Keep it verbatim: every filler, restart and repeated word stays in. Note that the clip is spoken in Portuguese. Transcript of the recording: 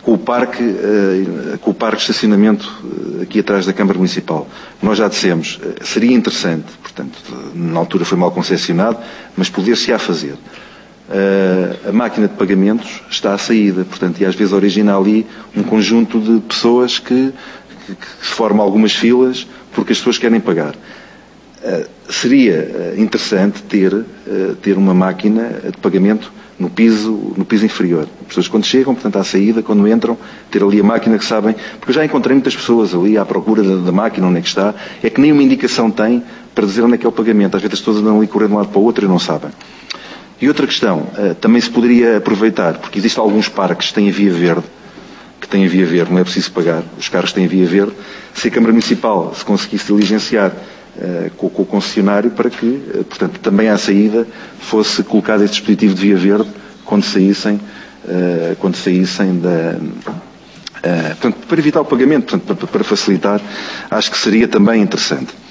com o parque, com o parque de estacionamento aqui atrás da Câmara Municipal. Nós já dissemos, seria interessante, portanto, na altura foi mal concepcionado, mas poder-se-á fazer. A máquina de pagamentos está à saída, portanto, e às vezes origina ali um conjunto de pessoas que, que, que formam algumas filas porque as pessoas querem pagar. Uh, seria uh, interessante ter, uh, ter uma máquina de pagamento no piso, no piso inferior. As pessoas quando chegam, portanto, à saída, quando entram, ter ali a máquina que sabem, porque eu já encontrei muitas pessoas ali à procura da, da máquina, onde é que está, é que nem uma indicação tem para dizer onde é que é o pagamento. Às vezes as pessoas andam ali correndo de um lado para o outro e não sabem. E outra questão, uh, também se poderia aproveitar, porque existem alguns parques que têm a via verde, que têm a via verde, não é preciso pagar, os carros têm a via verde, se a Câmara Municipal se conseguisse diligenciar uh, com, com o concessionário para que, uh, portanto, também à saída fosse colocado este dispositivo de via verde quando saíssem, uh, quando saíssem da... Uh, portanto, para evitar o pagamento, portanto, para, para facilitar, acho que seria também interessante.